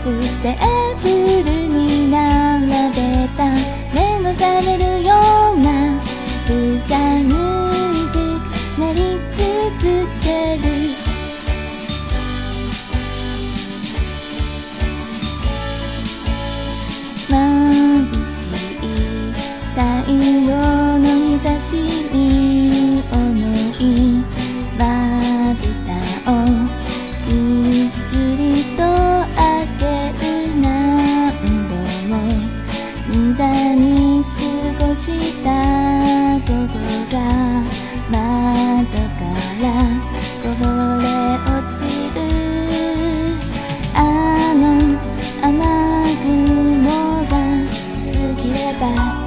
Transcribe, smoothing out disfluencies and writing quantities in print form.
ステーブルに並べた目の覚めるようなブザーミュージック鳴り続ける。眩しい太陽の日差しに思いまぶたをゆっくりと開ける。何度も無駄に過ごした午後が窓からこぼれ落ちる。あの雨雲が過ぎれば